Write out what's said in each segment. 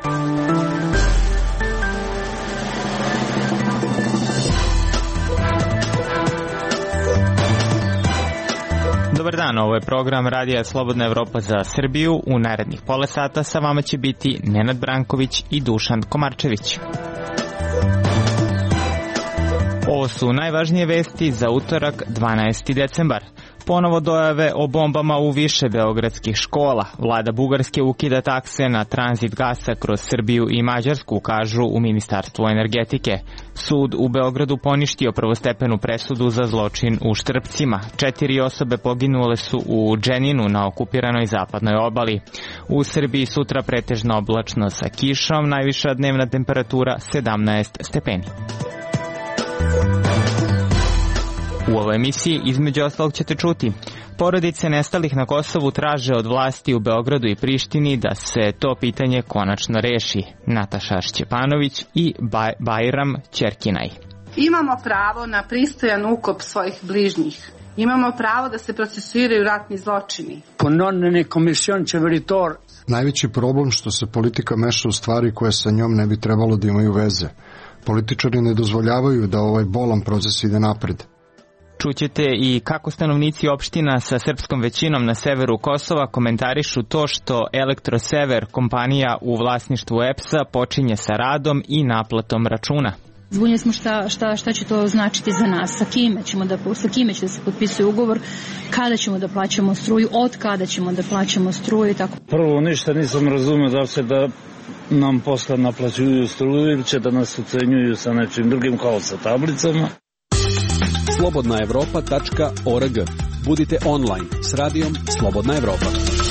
Dobar dan, ovo je program Radija Slobodna Evropa za Srbiju. U narednih pola sata sa vama će biti Nenad Branković i Dušan Komarčević. Ovo su najvažnije vesti za utorak 12. decembar. Ponovo dojave o bombama u više beogradskih škola. Vlada Bugarske ukida takse na tranzit gasa kroz Srbiju i Mađarsku, kažu u Ministarstvu energetike. Sud u Beogradu poništio prvostepenu presudu za zločin u Štrpcima. 4 osobe poginule su u Dženinu na okupiranoj zapadnoj obali. U Srbiji sutra pretežno oblačno sa kišom, najviša dnevna temperatura 17 stepeni. U ovoj emisiji između ostalog ćete čuti: porodice nestalih na Kosovu traže od vlasti u Beogradu i Prištini da se to pitanje konačno reši. Nataša Šćepanović i Bajram Ćerkinaj. Imamo pravo na pristojan ukop svojih bližnjih. Imamo pravo da se procesuiraju ratni zločini. Najveći problem što se politika meša u stvari koje sa njom ne bi trebalo da imaju veze. Političari ne dozvoljavaju da ovaj bolan proces ide napred. Čućete i kako stanovnici opština sa srpskom većinom na severu Kosova komentarišu to što Elektrosever, kompanija u vlasništvu EPS-a, počinje sa radom i naplatom računa. Zbunjeni smo šta će to značiti za nas, sa kime će da se potpisuje ugovor, kada ćemo da plaćamo struju, od kada ćemo da plaćamo struju i tako. Prvo ništa nisam razumio da nam posle naplaćuju struju ili će da nas ucenjuju sa nečim drugim kao sa tablicama. slobodnaevropa.org. Budite online s radijom Slobodna Evropa.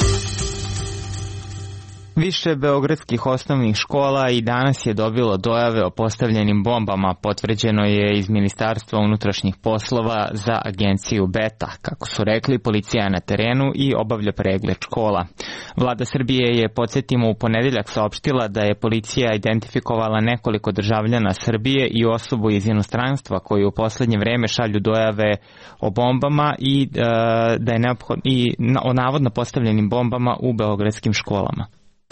Više beogradskih osnovnih škola i danas je dobilo dojave o postavljenim bombama, potvrđeno je iz Ministarstva unutrašnjih poslova za agenciju Beta. Kako su rekli, policija je na terenu i obavlja pregled škola. Vlada Srbije je, podsjetimo, u ponedeljak saopštila da je policija identifikovala nekoliko državljana Srbije i osobu iz inostranstva koji u poslednje vreme šalju dojave o bombama i da je o navodno postavljenim bombama u beogradskim školama.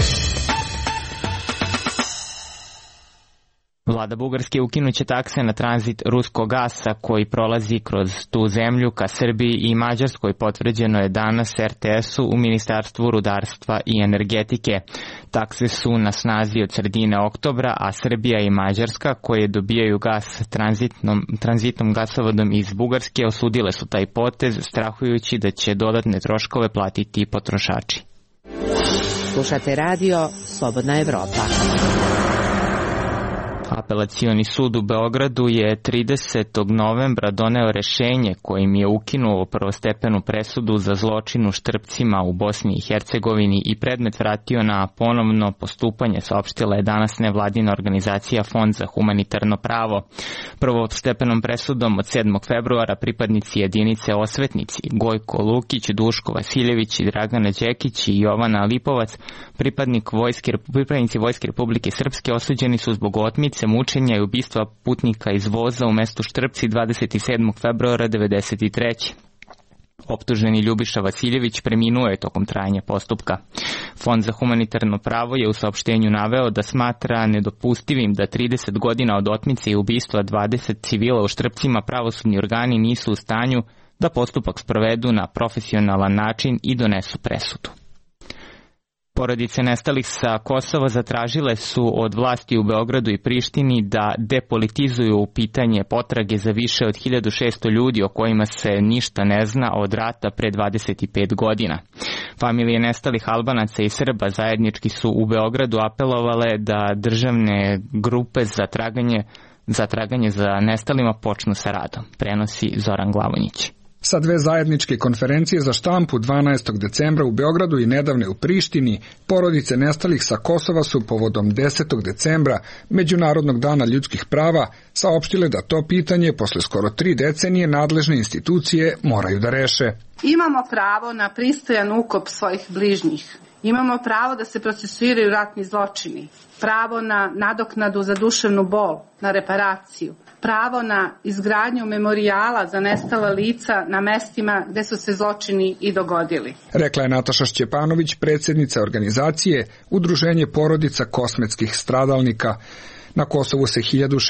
Vlada Bugarske ukinuće takse na tranzit ruskog gasa koji prolazi kroz tu zemlju ka Srbiji i Mađarskoj, potvrđeno je danas RTS-u u Ministarstvu rudarstva i energetike. Takse su na snazi od sredine oktobra, a Srbija i Mađarska, koje dobijaju gas tranzitnom gasovodom iz Bugarske, osudile su taj potez, strahujući da će dodatne troškove platiti potrošači. Slušate radio Slobodna Evropa. Apelacioni sud u Beogradu je 30. novembra doneo rešenje kojim je ukinuo prvostepenu presudu za zločin u Štrpcima u Bosni i Hercegovini i predmet vratio na ponovno postupanje, saopštila je danas nevladina organizacija Fond za humanitarno pravo. Prvostepenom presudom od 7. februara pripadnici jedinice Osvetnici Gojko Lukić, Duško Vasiljević i Dragana Đekić i Jovana Lipovac, pripadnici Vojske Republike Srpske, osuđeni su zbog otmice, mučenja i ubistva putnika iz voza u mestu Štrpci 27. februara 1993. Optuženi Ljubiša Vasiljević preminuo je tokom trajanja postupka. Fond za humanitarno pravo je u saopštenju naveo da smatra nedopustivim da 30 godina od otmice i ubistva 20 civila u Štrpcima pravosudni organi nisu u stanju da postupak sprovedu na profesionalan način i donesu presudu. Porodice nestalih sa Kosova zatražile su od vlasti u Beogradu i Prištini da depolitizuju pitanje potrage za više od 1600 ljudi o kojima se ništa ne zna od rata pre 25 godina. Familije nestalih Albanaca i Srba zajednički su u Beogradu apelovale da državne grupe za traganje za nestalima počnu sa radom, prenosi Zoran Glavonjić. Sa dve zajedničke konferencije za štampu 12. decembra u Beogradu i nedavne u Prištini, porodice nestalih sa Kosova su povodom 10. decembra, Međunarodnog dana ljudskih prava, saopštile da to pitanje posle skoro 3 decenije nadležne institucije moraju da reše. Imamo pravo na pristojan ukop svojih bližnjih. Imamo pravo da se procesuiraju ratni zločini. Pravo na nadoknadu za duševnu bol, na reparaciju. pravo na izgradnju memorijala za nestala lica na mestima gde su se zločini i dogodili. Rekla je Nataša Šćepanović, predsjednica organizacije Udruženje porodica kosmetskih stradalnika. Na Kosovu se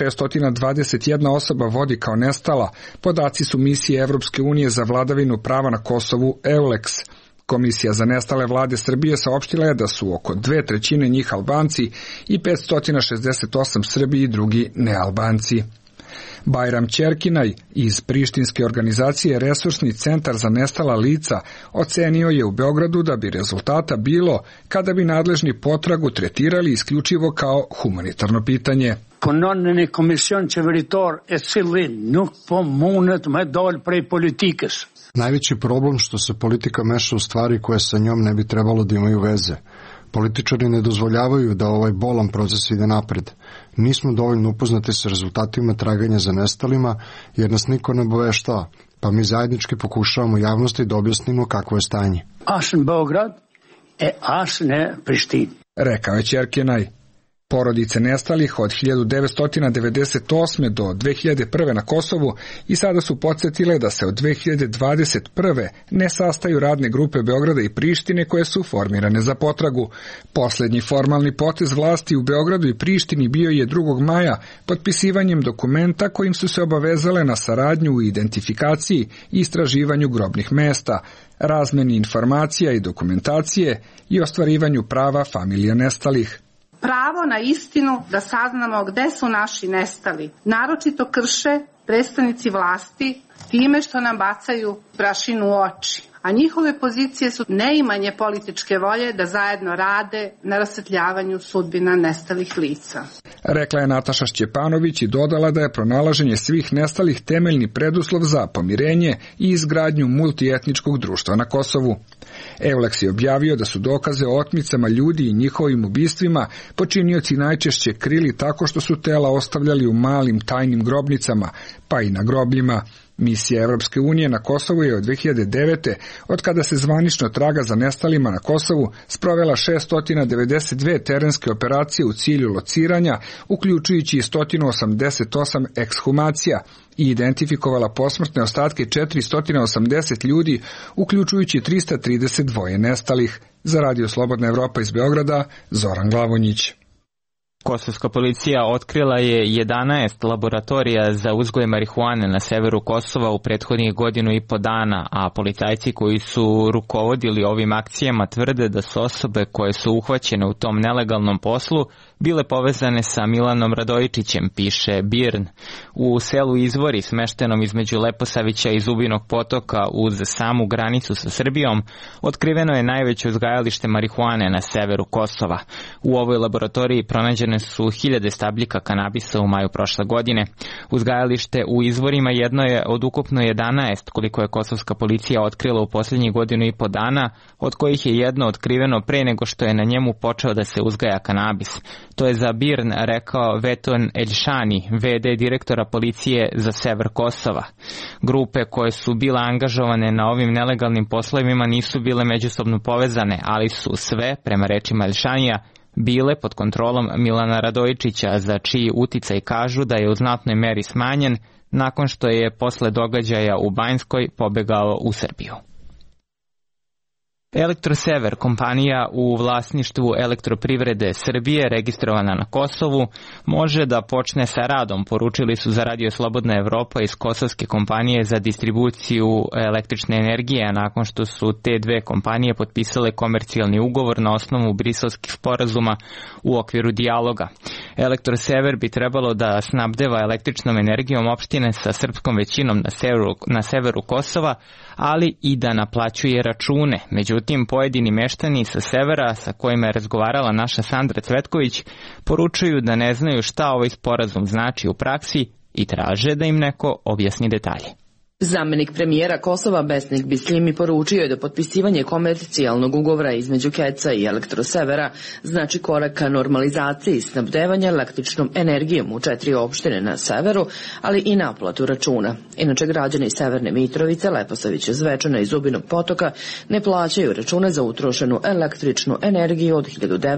1621 osoba vodi kao nestala. Podaci su misije Evropske unije za vladavinu prava na Kosovu EULEX. Komisija za nestale vlade Srbije saopštila je da su oko 2/3 njih Albanci i 568 Srbi i drugi nealbanci. Bajram Ćerkinaj iz prištinske organizacije Resursni centar za nestala lica ocenio je u Beogradu da bi rezultata bilo kada bi nadležni potragu tretirali isključivo kao humanitarno pitanje. Punon në komision qeveritar e cili nuk po mundet me dal prej politikës. Najveći problem što se politika meša u stvari koje sa njom ne bi trebalo da imaju veze. Političari ne dozvoljavaju da ovaj bolan proces ide napred. Nismo dovoljno upoznati sa rezultatima traganja za nestalima, jer nas niko ne obaveštava, pa mi zajednički pokušavamo javnosti da objasnimo kakvo je stanje. As në Beograd as në Prishtinë, rekao je Ćerkinaj. Porodice nestalih od 1998. do 2001. na Kosovu i sada su podsjetile da se od 2021. ne sastaju radne grupe Beograda i Prištine koje su formirane za potragu. Posljednji formalni potez vlasti u Beogradu i Prištini bio je 2. maja potpisivanjem dokumenta kojim su se obavezale na saradnju u identifikaciji i istraživanju grobnih mesta, razmeni informacija i dokumentacije i ostvarivanju prava familija nestalih. Pravo na istinu da saznamo gde su naši nestali, naročito krše predstavnici vlasti time što nam bacaju prašinu u oči, a njihove pozicije su neimanje političke volje da zajedno rade na rasvetljavanju sudbina nestalih lica. Rekla je Nataša Šćepanović i dodala da je pronalaženje svih nestalih temeljni preduslov za pomirenje i izgradnju multietničkog društva na Kosovu. EULEX je objavio da su dokaze o otmicama ljudi i njihovim ubistvima počinioci najčešće krili tako što su tela ostavljali u malim tajnim grobnicama, pa i na grobljima. Misija Evropske unije na Kosovu je od 2009. od kada se zvanično traga za nestalima na Kosovu sprovela 692 terenske operacije u cilju lociranja, uključujući i 188 ekshumacija i identifikovala posmrtne ostatke 480 ljudi, uključujući 332 nestalih. Za Radio Slobodna Evropa iz Beograda, Zoran Glavonjić. Kosovska policija otkrila je 11 laboratorija za uzgoj marihuane na severu Kosova u prethodnih 1,5 dana, a policajci koji su rukovodili ovim akcijama tvrde da su osobe koje su uhvaćene u tom nelegalnom poslu bile povezane sa Milanom Radojičićem, piše BIRN. U selu Izvori, smeštenom između Leposavića i Zubinog potoka uz samu granicu sa Srbijom, otkriveno je najveće uzgajalište marihuane na severu Kosova. U ovoj laboratoriji pronađene su 1000 stabljika kanabisa u maju prošle godine. Uzgajalište u Izvorima jedno je od ukupno 11 koliko je kosovska policija otkrila u posljednjih 1,5 dana, od kojih je jedno otkriveno pre nego što je na njemu počeo da se uzgaja kanabis. To je za BIRN rekao Veton Eljšani, VD direktora policije za sever Kosova. Grupe koje su bile angažovane na ovim nelegalnim poslovima nisu bile međusobno povezane, ali su sve, prema rečima Eljšanija, bile pod kontrolom Milana Radojičića, za čiji uticaj kažu da je u znatnoj meri smanjen nakon što je posle događaja u Banjskoj pobegao u Srbiju. Elektrosever, kompanija u vlasništvu Elektroprivrede Srbije registrovana na Kosovu, može da počne sa radom, poručili su za Radio Slobodna Evropa iz kosovske kompanije za distribuciju električne energije, nakon što su te dve kompanije potpisale komercijalni ugovor na osnovu briselskih sporazuma u okviru dijaloga. Elektrosever bi trebalo da snabdeva električnom energijom opštine sa srpskom većinom na severu Kosova, ali i da naplaćuje račune. Međutim, pojedini meštani sa severa sa kojima je razgovarala naša Sandra Cvetković poručuju da ne znaju šta ovaj sporazum znači u praksi i traže da im neko objasni detalje. Zamenik premijera Kosova Besnik Bislimi poručio je da potpisivanje komercijalnog ugovora između KEC-a i Elektrosevera znači korak ka normalizaciji snabdevanja električnom energijom u 4 opštine na severu, ali i naplatu računa. Inače, građani Severne Mitrovice, Leposavića, Zvečana i Zubinog Potoka ne plaćaju račune za utrošenu električnu energiju od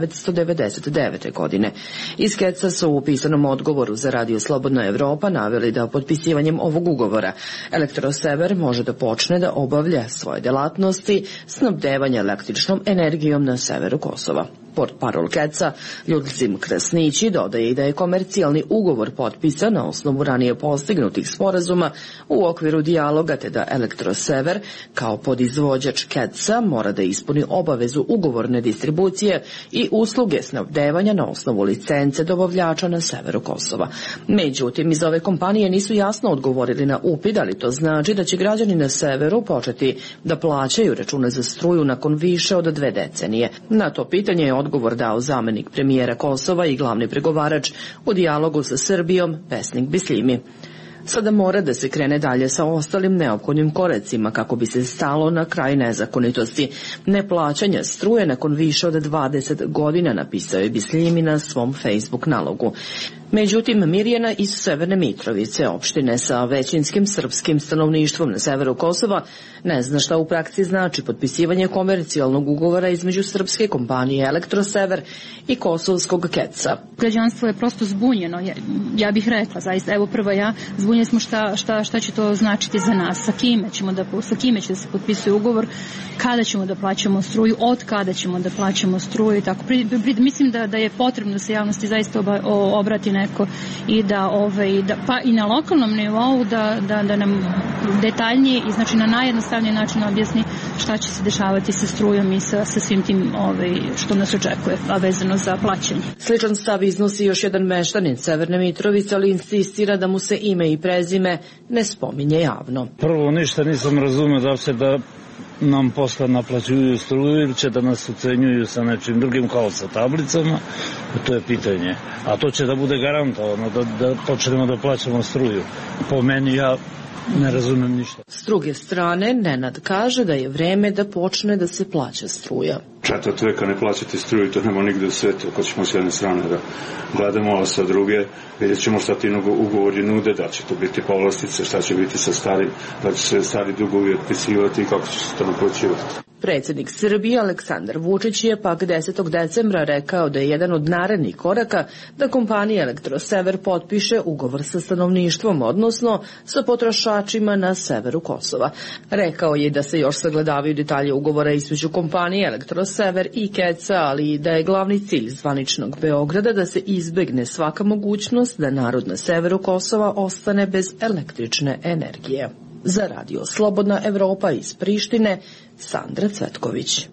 1999. godine. Iz KEC-a su u pisanom odgovoru za Radio Slobodna Evropa naveli da potpisivanjem ovog ugovora Elektrosever može da počne da obavlja svoje delatnosti snabdevanja električnom energijom na severu Kosova. Portparol KEC-a Ljudzim Krasnići dodaje i da je komercijalni ugovor potpisan na osnovu ranije postignutih sporazuma u okviru dijaloga, te da Elektrosever kao podizvođač KEC-a mora da ispuni obavezu ugovorne distribucije i usluge snabdevanja na osnovu licence dobavljača na severu Kosova. Međutim, iz ove kompanije nisu jasno odgovorili na upit, ali to znači da će građani na severu početi da plaćaju račune za struju nakon više od 2 decenije. Na to pitanje je odgovor dao zamenik premijera Kosova i glavni pregovarač u dijalogu sa Srbijom Besnik Bislimi. Sada mora da se krene dalje sa ostalim neophodnim koracima kako bi se stalo na kraj nezakonitosti neplaćanja struje nakon više od 20 godina, napisao je Bislimi na svom Facebook nalogu. Međutim, Mirjana iz Severne Mitrovice, opštine sa većinskim srpskim stanovništvom na severu Kosova, ne zna šta u praksi znači potpisivanje komercijalnog ugovora između srpske kompanije Elektrosever i kosovskog KEC-a. Građanstvo je prosto zbunjeno, ja bih rekla, zaista, evo prva ja, zbunjeni smo šta će to značiti za nas, sa kime će da se potpisuje ugovor, kada ćemo da plaćamo struju, od kada ćemo da plaćamo struju i tako. Mislim da je potrebno da se javnosti zaista obrati neko i pa i na lokalnom nivou da nam detaljnije i znači na najjednostavniji način objasni šta će se dešavati sa strujom i sa svim tim što nas očekuje, a vezano za plaćanje. Sličan stav iznosi još jedan meštanin Severne Mitrovice, ali insistira da mu se ime i prezime ne spominje javno. Prvo, ništa nisam razumeo da nam posle naplaćuju struju ili će da nas ucenjuju sa nečim drugim kao sa tablicama, to je pitanje. A to će da bude garantovano, da počnemo da plaćamo struju. Po meni ja ne razumem ništa. S druge strane, Nenad kaže da je vreme da počne da se plaća struja. 4 veka ne plaćati struju, to nema nigde u svetu. Ako ćemo s jedne strane da gledamo, a sa druge vidjet ćemo šta ti ugovori nude, da će to biti povlastice, šta će biti sa starim, da će se stari dugovi otpisivati i kako će se to naplaćivati. Predsjednik Srbije Aleksandar Vučić je pak 10. decembra rekao da je jedan od narednih koraka da kompanija Elektrosever potpiše ugovor sa stanovništvom, odnosno sa potrošačima na severu Kosova. Rekao je da se još sagledavaju detalje ugovora između kompanije Elektrosever i KEC-a, ali i da je glavni cilj zvaničnog Beograda da se izbegne svaka mogućnost da narod na severu Kosova ostane bez električne energije. Za Radio Slobodna Evropa iz Prištine, Sandra Cvetković.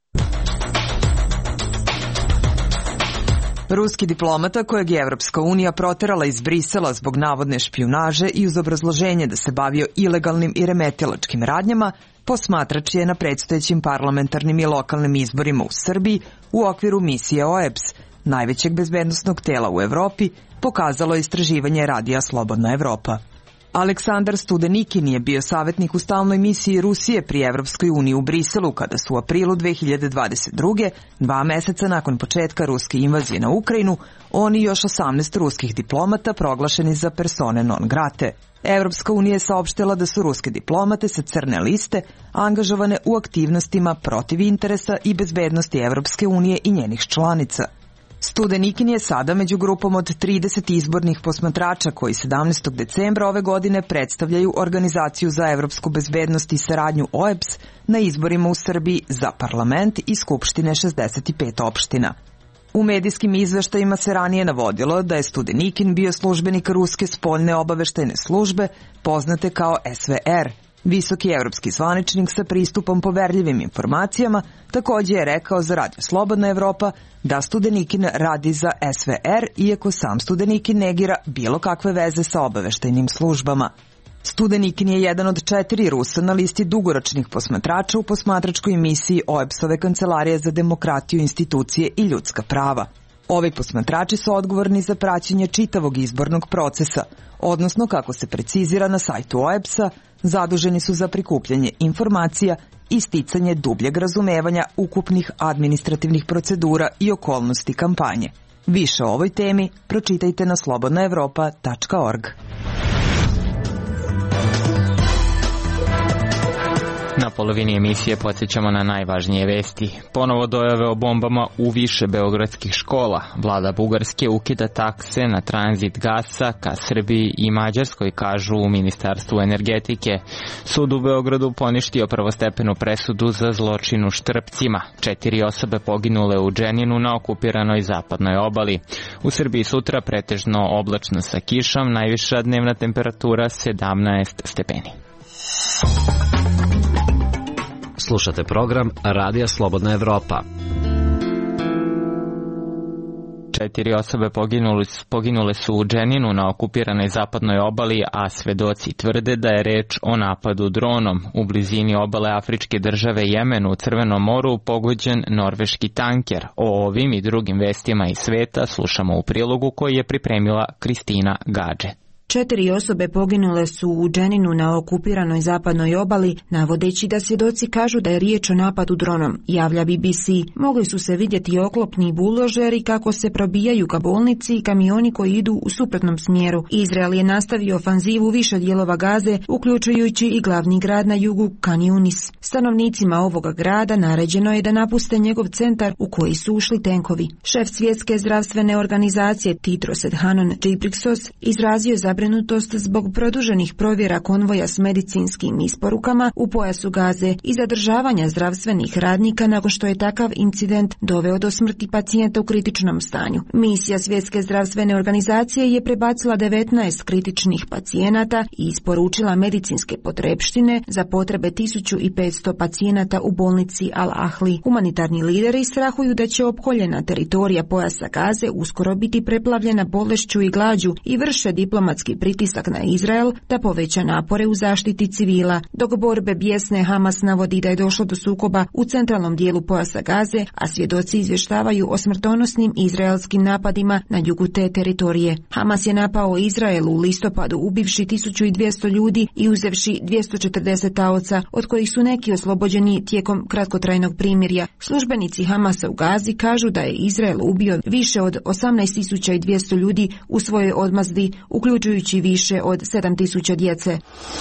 Ruski diplomata kojeg je Evropska unija proterala iz Brisela zbog navodne špijunaže i uz obrazloženje da se bavio ilegalnim i remetilačkim radnjama, posmatrač je na predstojećim parlamentarnim i lokalnim izborima u Srbiji u okviru misije OEBS, najvećeg bezbednosnog tela u Evropi, pokazalo istraživanje Radija Slobodna Evropa. Aleksandar Studenikin je bio savjetnik u stalnoj misiji Rusije pri Evropskoj uniji u Briselu kada su u aprilu 2022. 2 meseca nakon početka ruske invazije na Ukrajinu, on i još 18 ruskih diplomata proglašeni za persone non grate. Evropska unija je saopštila da su ruske diplomate sa crne liste angažovane u aktivnostima protiv interesa i bezbednosti Evropske unije i njenih članica. Studenikin je sada među grupom od 30 izbornih posmatrača koji 17. decembra ove godine predstavljaju Organizaciju za evropsku bezbednost i saradnju OEBS na izborima u Srbiji za parlament i skupštine 65 opština. U medijskim izveštajima se ranije navodilo da je Studenikin bio službenik ruske spoljne obaveštajne službe, poznate kao SVR. Visoki evropski zvaničnik sa pristupom poverljivim informacijama također je rekao za Radio Slobodna Evropa da Studenikin radi za SVR, iako sam Studenikin negira bilo kakve veze sa obaveštajnim službama. Studenikin je jedan od 4 Rusa na listi dugoročnih posmatrača u posmatračkoj misiji OEBS-ove Kancelarije za demokratiju, institucije i ljudska prava. Ovi posmatrači su odgovorni za praćenje čitavog izbornog procesa, odnosno, kako se precizira na sajtu OEBS-a, zaduženi su za prikupljanje informacija i sticanje dubljeg razumevanja ukupnih administrativnih procedura i okolnosti kampanje. Više o ovoj temi pročitajte na slobodnaevropa.org. Na polovini emisije podsjećamo na najvažnije vesti. Ponovo dojave o bombama u više beogradskih škola. Vlada Bugarske ukida takse na tranzit gasa ka Srbiji i Mađarskoj, kažu u Ministarstvu energetike. Sud u Beogradu poništio prvostepenu presudu za zločin u Štrpcima. 4 osobe poginule u Dženinu na okupiranoj zapadnoj obali. U Srbiji sutra pretežno oblačno sa kišom, najviša dnevna temperatura 17 stepeni. Slušate program Radija Slobodna Evropa. 4 osobe poginule su u Dženinu na okupiranoj zapadnoj obali, a svedoci tvrde da je reč o napadu dronom. U blizini obale afričke države Jemenu u Crvenom moru pogođen norveški tanker. O ovim i drugim vestima iz sveta slušamo u prilogu koji je pripremila Kristina Gađe. 4 osobe poginule su u Dženinu na okupiranoj zapadnoj obali, navodeći da svjedoci kažu da je riječ o napadu dronom, javlja BBC. Mogli su se vidjeti oklopni buldožeri kako se probijaju ka bolnici i kamioni koji idu u suprotnom smjeru. Izrael je nastavio ofanzivu više dijelova Gaze, uključujući i glavni grad na jugu Khan Yunis. Stanovnicima ovoga grada naređeno je da napuste njegov centar u koji su ušli tenkovi. Šef Svjetske zdravstvene organizacije Tedros Adhanom Ghebreyesus izrazio zabrinutost zbog produženih provjera konvoja s medicinskim isporukama u pojasu Gaze i zadržavanja zdravstvenih radnika nakon što je takav incident doveo do smrti pacijenta u kritičnom stanju. Misija Svjetske zdravstvene organizacije je prebacila 19 kritičnih pacijenata i isporučila medicinske potrepštine za potrebe 1500 pacijenata u bolnici Al-Ahli. Humanitarni lideri strahuju da će opkoljena teritorija pojasa Gaze uskoro biti preplavljena bolešću i glađu i vrše diplomatski pritisak na Izrael da poveća napore u zaštiti civila. Dok borbe bijesne, Hamas navodi da je došlo do sukoba u centralnom dijelu pojasa Gaze, a svjedoci izvještavaju o smrtonosnim izraelskim napadima na jugu te teritorije. Hamas je napao Izrael u listopadu, ubivši 1200 ljudi i uzevši 240 taoca, od kojih su neki oslobođeni tijekom kratkotrajnog primirja. Službenici Hamasa u Gazi kažu da je Izrael ubio više od 18.200 ljudi u svojoj odmazdi, uključujući više od 7.000 djece.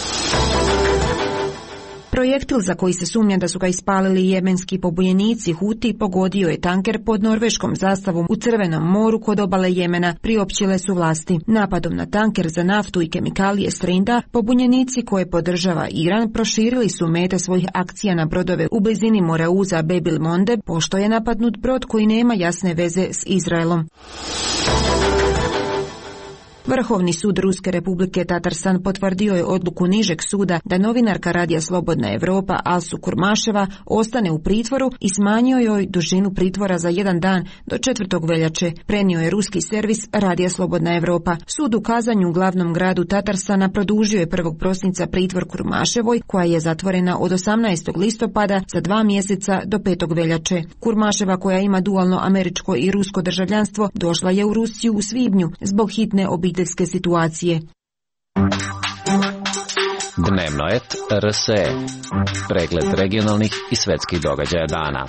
Projektil za koji se sumnja da su ga ispalili jemenski pobojenici Huti pogodio je tanker pod norveškom zastavom u Crvenom moru kod obale Jemena, priopćile su vlasti. Napadom na tanker za naftu i kemikalije Strinda, pobunjenici koje podržava Iran proširili su mete svojih akcija na brodove u blizini Moreuza Bebil Monde, pošto je napadnut brod koji nema jasne veze s Izraelom. Vrhovni sud Ruske republike Tatarstan potvrdio je odluku nižeg suda da novinarka Radija Slobodna Evropa Alsu Kurmaševa ostane u pritvoru i smanjio joj dužinu pritvora za 1 dan do 4. veljače, prenio je ruski servis Radija Slobodna Evropa. Sud u Kazanju u glavnom gradu Tatarstana produžio je 1. prosinca pritvor Kurmaševoj, koja je zatvorena od 18. listopada za 2 mjeseca do 5. veljače. Kurmaševa, koja ima dualno američko i rusko državljanstvo, došla je u Rusiju u svibnju zbog hitne obiteljske situacije. Dnevno et RSE. Pregled regionalnih i svetskih događaja dana.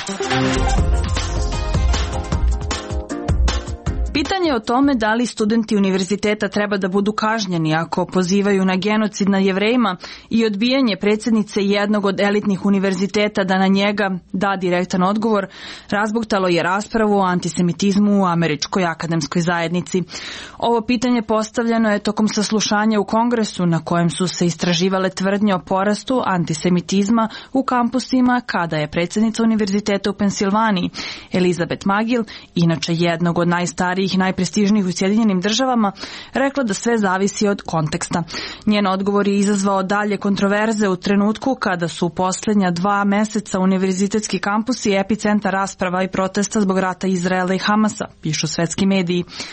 Pitanje o tome da li studenti univerziteta treba da budu kažnjeni ako pozivaju na genocid nad Jevrejima i odbijanje predsjednice jednog od elitnih univerziteta da na njega da direktan odgovor razbuktalo je raspravu o antisemitizmu u američkoj akademskoj zajednici. Ovo pitanje postavljeno je tokom saslušanja u Kongresu na kojem su se istraživale tvrdnje o porastu antisemitizma u kampusima kada je predsjednica univerziteta u Pensilvaniji Elizabeth Magil, inače jednog od najstarijih i najprestižnijih u Sjedinjenim državama, rekla da sve zavisi od konteksta. Njen odgovor je izazvao dalje kontroverze u trenutku kada su u posljednja 2 mjeseca univerzitetski kampusi epicentar rasprava i protesta zbog rata Izraela i Hamasa, pišu svetski mediji.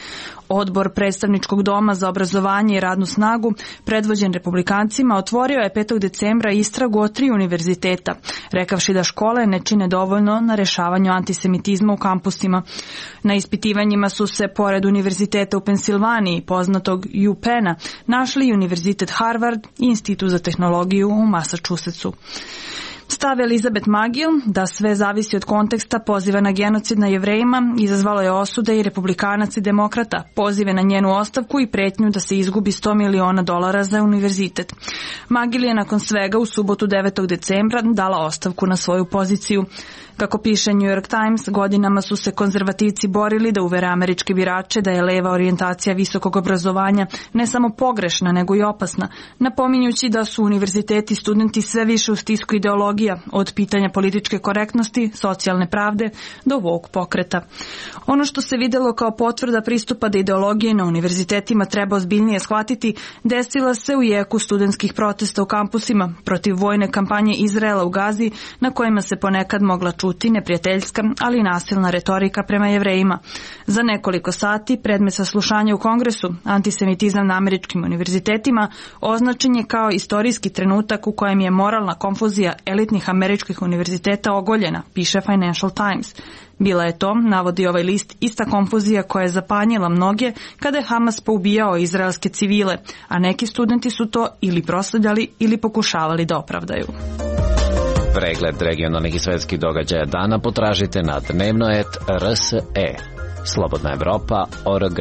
Odbor predstavničkog doma za obrazovanje i radnu snagu, predvođen republikancima, otvorio je 5. decembra istragu o 3 univerziteta, rekavši da škole ne čine dovoljno na rešavanju antisemitizma u kampusima. Na ispitivanjima su se, pored univerziteta u Pensilvaniji, poznatog UPenna, našli i univerzitet Harvard i Institut za tehnologiju u Massachusettsu. Stav Elizabeth Magil, da sve zavisi od konteksta, poziva na genocid na Jevrejima, izazvalo je osude i republikanac i demokrata, pozive na njenu ostavku i pretnju da se izgubi $100 miliona za univerzitet. Magil je nakon svega u subotu 9. decembra dala ostavku na svoju poziciju. Kako piše New York Times, godinama su se konzervativci borili da uvere američke birače da je leva orijentacija visokog obrazovanja ne samo pogrešna, nego i opasna, napominjući da su univerziteti studenti sve više u stisku ideologija, od pitanja političke korektnosti, socijalne pravde do woke pokreta. Ono što se videlo kao potvrda pristupa da ideologije na univerzitetima treba ozbiljnije shvatiti, desila se u jeku studentskih protesta u kampusima protiv vojne kampanje Izraela u Gazi, na kojima se ponekad mogla čuti neprijateljska, ali i nasilna retorika prema Jevrejima. Za nekoliko sati predmet saslušanja u Kongresu, antisemitizam na američkim univerzitetima, označen je kao istorijski trenutak u kojem je moralna konfuzija elitnih američkih univerziteta ogoljena, piše Financial Times. Bila je to, navodi ovaj list, ista konfuzija koja je zapanjila mnoge kada je Hamas poubijao izraelske civile, a neki studenti su to ili proslavljali ili pokušavali da opravdaju. Pregled regionalnih i svetskih događaja dana potražite na dnevnoet.rse. Slobodna Evropa.org.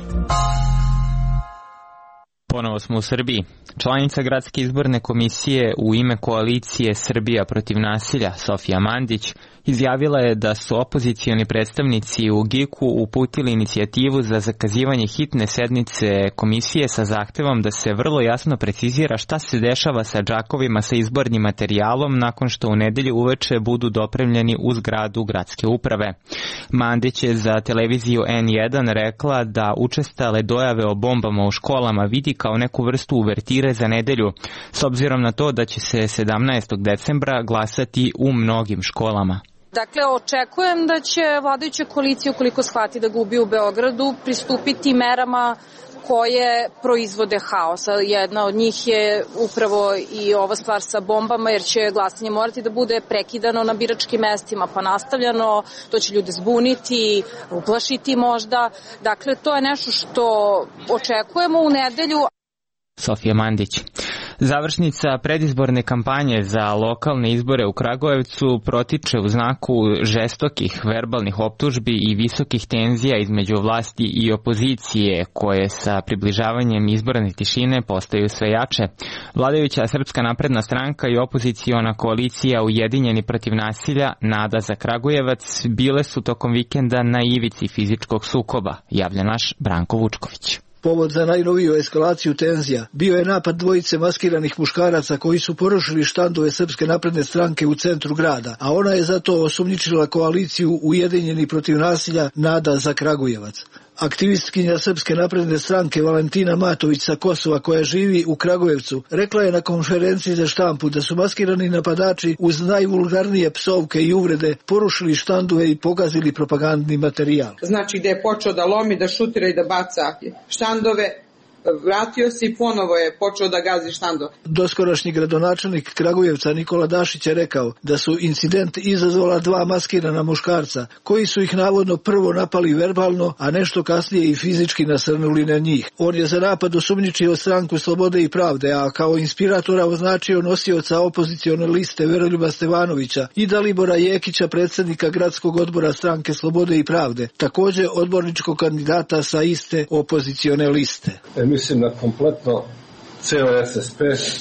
Ponovo smo u Srbiji. Članica Gradske izborne komisije u ime koalicije Srbija protiv nasilja, Sofija Mandić, izjavila je da su opozicioni predstavnici u GIK-u uputili inicijativu za zakazivanje hitne sednice komisije sa zahtevom da se vrlo jasno precizira šta se dešava sa džakovima sa izbornim materijalom nakon što u nedelju uveče budu dopremljeni u zgradu gradske uprave. Mandić je za televiziju N1 rekla da učestale dojave o bombama u školama vidi kao neku vrstu uvertire za nedelju, s obzirom na to da će se 17. decembra glasati u mnogim školama. Dakle, očekujem da će vladajuća koalicija, ukoliko shvati da gubi u Beogradu, pristupiti merama koje proizvode haos. Jedna od njih je upravo i ova stvar sa bombama, jer će glasanje morati da bude prekidano na biračkim mestima, pa nastavljano, to će ljude zbuniti, uplašiti možda. Dakle, to je nešto što očekujemo u nedelju. Sofija Mandić. Završnica predizborne kampanje za lokalne izbore u Kragujevcu protiče u znaku žestokih verbalnih optužbi i visokih tenzija između vlasti i opozicije, koje sa približavanjem izborne tišine postaju sve jače. Vladajuća Srpska napredna stranka i opoziciona koalicija Ujedinjeni protiv nasilja, Nada za Kragujevac, bile su tokom vikenda na ivici fizičkog sukoba, javlja naš Branko Vučković. Povod za najnoviju eskalaciju tenzija bio je napad dvojice maskiranih muškaraca koji su porušili štandove Srpske napredne stranke u centru grada, a ona je zato osumnjičila koaliciju Ujedinjeni protiv nasilja, Nada za Kragujevac. Aktivistkinja Srpske napredne stranke Valentina Matović sa Kosova, koja živi u Kragujevcu, rekla je na konferenciji za štampu da su maskirani napadači uz najvulgarnije psovke i uvrede porušili štandove i pogazili propagandni materijal. Znači, gde je počeo da lomi, da šutira i da baca štandove, vratio se i ponovo je počeo da gazi štandove. Doskorašnji gradonačelnik Kragujevca Nikola Dašić je rekao da su incident izazvala dva maskirana muškarca, koji su ih navodno prvo napali verbalno, a nešto kasnije i fizički nasrnuli na njih. On je za napad osumnjičio stranku Slobode i pravde, a kao inspiratora označio nosioca opozicione liste Veroljuba Stevanovića i Dalibora Jekića, predsjednika gradskog odbora stranke Slobode i pravde, također odborničkog kandidata sa iste opozicione liste. Mislim na kompletno ceo SSP,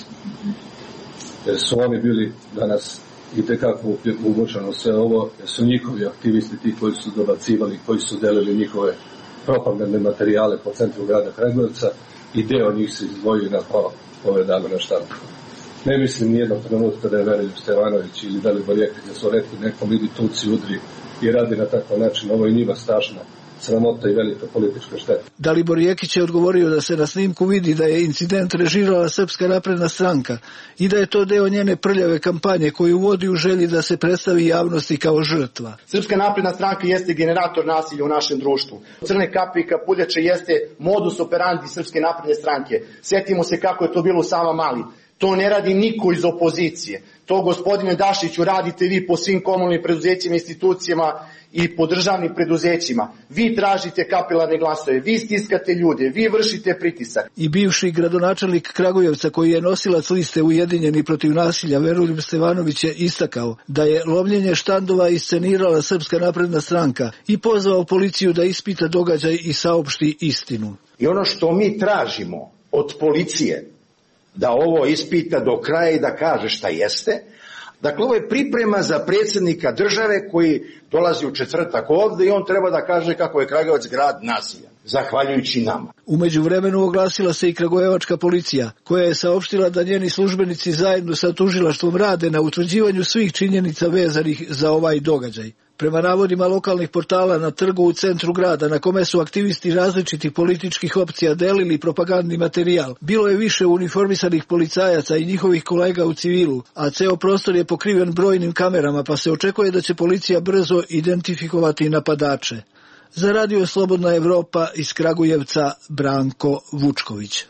jer su oni bili danas i tekako uvučeno sve ovo, jer su njihovi aktivisti ti koji su dobacivali, koji su delili njihove propagandne materijale po centru grada Kragujevca i deo njih se izdvojio na ove dane na štampu. Ne mislim nijednog trenutka da je Veroljub Stevanović ili Dalibor Jekić da su rekli nekom idi tuci, udri i radi na takav način. Ovo je njima strašna sramota i velika politička šteta. Dalibor Jekić je odgovorio da se na snimku vidi da je incident režirala Srpska napredna stranka i da je to deo njene prljave kampanje koju vodi u želji da se predstavi javnosti kao žrtva. Srpska napredna stranka jeste generator nasilja u našem društvu. Crne kape i kapuljače jeste modus operandi Srpske napredne stranke. Sjetimo se kako je to bilo u Savamali. To ne radi niko iz opozicije. To, gospodine Dašiću, radite vi po svim komunalnim preduzećima, institucijama i po državnim preduzećima. Vi tražite kapilarne glasove, vi stiskate ljude, vi vršite pritisak. I bivši gradonačelnik Kragujevca, koji je nosilac liste Ujedinjeni protiv nasilja, Veroljub Stevanović, je istakao da je lomljenje štandova iscenirala Srpska napredna stranka i pozvao policiju da ispita događaj i saopšti istinu. I ono što mi tražimo od policije, da ovo ispita do kraja i da kaže šta jeste. Dakle, ovo je priprema za predsjednika države koji dolazi u četvrtak ovde i on treba da kaže kako je Kragujevac grad nasilja, zahvaljujući nama. U međuvremenu oglasila se i kragujevačka policija, koja je saopštila da njeni službenici zajedno sa tužilaštvom rade na utvrđivanju svih činjenica vezanih za ovaj događaj. Prema navodima lokalnih portala, na trgu u centru grada, na kome su aktivisti različitih političkih opcija delili propagandni materijal, bilo je više uniformisanih policajaca i njihovih kolega u civilu, a ceo prostor je pokriven brojnim kamerama, pa se očekuje da će policija brzo identifikovati napadače. Za Radio Slobodna Evropa iz Kragujevca, Branko Vučković.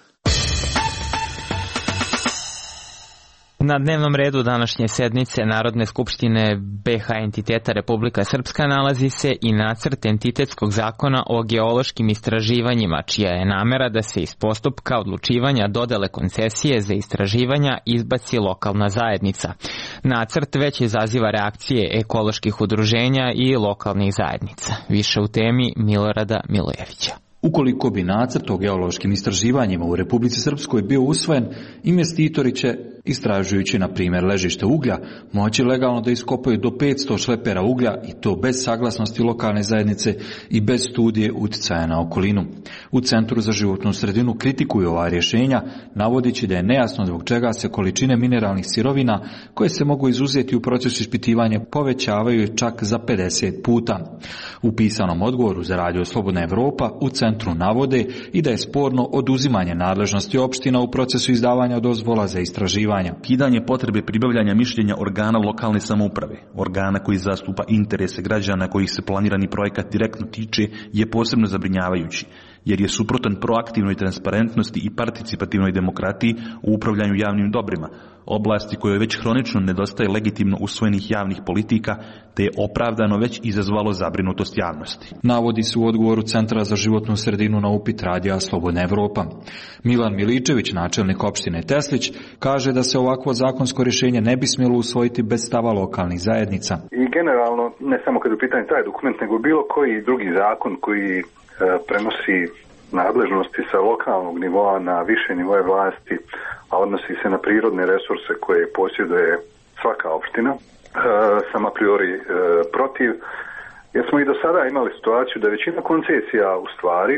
Na dnevnom redu današnje sednice Narodne skupštine BH entiteta Republika Srpska nalazi se i nacrt entitetskog zakona o geološkim istraživanjima, čija je namera da se iz postupka odlučivanja dodele koncesije za istraživanja izbaci lokalna zajednica. Nacrt već izaziva reakcije ekoloških udruženja i lokalnih zajednica. Više u temi Milorada Milojevića. Ukoliko bi nacrt o geološkim istraživanjima u Republici Srpskoj bio usvojen, investitori će, istražujući na primjer ležište uglja, moći legalno da iskopaju do 500 šlepera uglja i to bez saglasnosti lokalne zajednice i bez studije uticaja na okolinu. U Centru za životnu sredinu kritikuju ova rješenja, navodići da je nejasno zbog čega se količine mineralnih sirovina koje se mogu izuzeti u procesu ispitivanja povećavaju čak za 50 puta. U pisanom odgovoru za Radio Slobodna Evropa u centru navode i da je sporno oduzimanje nadležnosti opština u procesu izdavanja dozvola za istraživanja. Kidanje potrebe pribavljanja mišljenja organa lokalne samouprave, organa koji zastupa interese građana kojih se planirani projekat direktno tiče, je posebno zabrinjavajući, jer je suprotan proaktivnoj transparentnosti i participativnoj demokratiji u upravljanju javnim dobrima, oblasti kojoj već hronično nedostaje legitimno usvojenih javnih politika, te je opravdano već izazvalo zabrinutost javnosti. Navodi se u odgovoru Centra za životnu sredinu na upit Radija Slobodna Evropa. Milan Miličević, načelnik opštine Teslić, kaže da se ovakvo zakonsko rješenje ne bi smjelo usvojiti bez stava lokalnih zajednica. I generalno, ne samo kad je u pitanju taj dokument, nego bilo koji drugi zakon koji prenosi nadležnosti sa lokalnog nivoa na više nivoje vlasti, a odnosi se na prirodne resurse koje posjeduje svaka opština, sam a priori protiv, jer smo i do sada imali situaciju da većina koncesija u stvari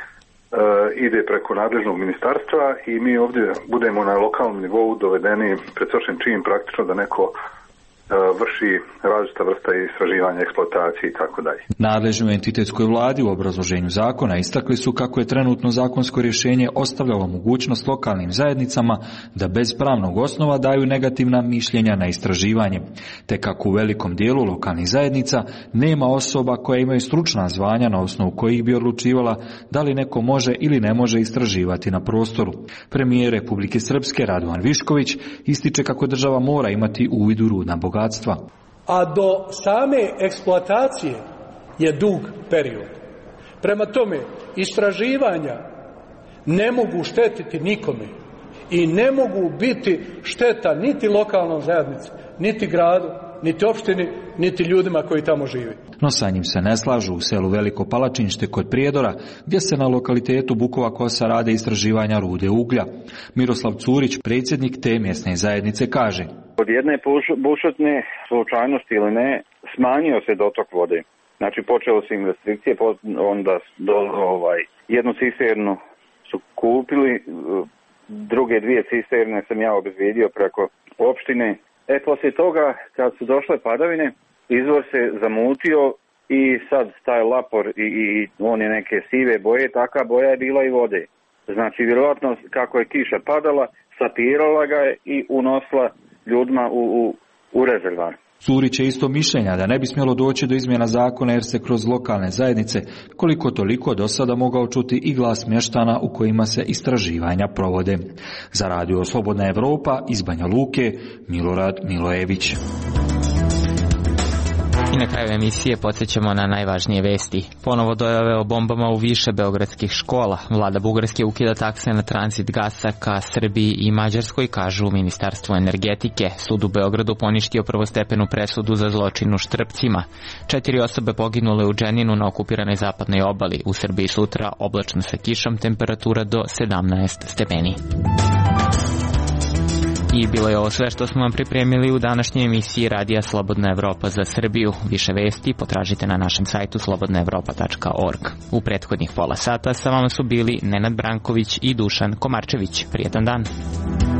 ide preko nadležnog ministarstva i mi ovdje budemo na lokalnom nivou dovedeni pred svršen čin praktično da neko vrši različita vrsta istraživanja, eksploatacije i tako dalje. Nadležni u entitetskoj vladi u obrazloženju zakona istakli su kako je trenutno zakonsko rješenje ostavljalo mogućnost lokalnim zajednicama da bez pravnog osnova daju negativna mišljenja na istraživanje, te kako u velikom dijelu lokalnih zajednica nema osoba koje imaju stručna zvanja na osnovu kojih bi odlučivala da li neko može ili ne može istraživati na prostoru. Premijer Republike Srpske Radovan Višković ističe kako država mora imati uvid u rudna bogatstva. A do same eksploatacije je dug period. Prema tome, istraživanja ne mogu štetiti nikome i ne mogu biti šteta niti lokalnom zajednici, niti gradu, niti opštini, niti ljudima koji tamo žive. No sa njim se ne slažu u selu Veliko Palačinšte kod Prijedora, gdje se na lokalitetu Bukova Kosa rade istraživanja rude uglja. Miroslav Curić, predsjednik te mjesne zajednice, kaže: Od jedne bušotne slučajnosti ili ne, smanjio se dotok vode. Znači počelo su im restrikcije, onda jednu cisternu su kupili, druge dvije cisterne sam ja obezbijedio preko opštine. Poslije toga, kad su došle padavine, izvor se zamutio i sad taj lapor i on je neke sive boje, taka boja je bila i vode. Znači, vjerovatno kako je kiša padala, sapirala ga je i unosila ljudima u rezervar. Curić je isto mišljenja da ne bi smjelo doći do izmjena zakona jer se kroz lokalne zajednice koliko toliko do sada mogao čuti i glas mještana u kojima se istraživanja provode. Za Radio Slobodna Evropa iz Banja Luke, Milorad Milojević. I na kraju emisije podsjećamo na najvažnije vesti. Ponovo dojave o bombama u više beogradskih škola. Vlada Bugarske ukida takse na tranzit gasa ka Srbiji i Mađarskoj, kažu u Ministarstvu energetike. Sud u Beogradu poništio prvostepenu presudu za zločin u Štrpcima. 4 osobe poginule u Dženinu na okupiranoj zapadnoj obali. U Srbiji sutra oblačno sa kišom, temperatura do 17 stepeni. I bilo je ovo sve što smo vam pripremili u današnjoj emisiji Radija Slobodna Evropa za Srbiju. Više vesti potražite na našem sajtu slobodnaevropa.org. U prethodnih pola sata sa vama su bili Nenad Branković i Dušan Komarčević. Prijetan dan.